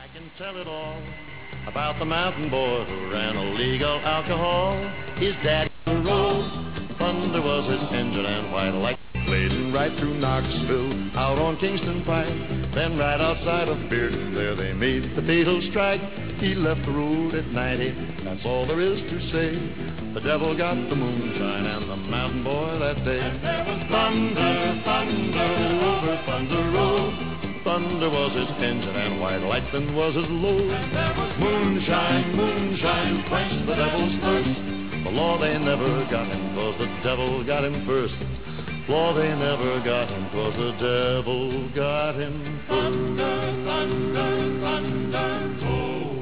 I can tell it all about the mountain boy who ran illegal alcohol. His daddy rolled, thunder was his engine, and white light blazing right through Knoxville, out on Kingston Pike. Then right outside of Bearden, there they made the fatal strike. He left the road at 90, that's all there is to say. The devil got the moonshine and the mountain boy that day. And there was thunder, thunder over Thunder Road. Thunder was his engine and white lightning was his load. And there was moonshine, moonshine to quench the devil's thirst. The law they never got him, 'cause the devil got him first. Law they never got him, 'cause the devil got him first. Thunder, thunder, thunder, oh.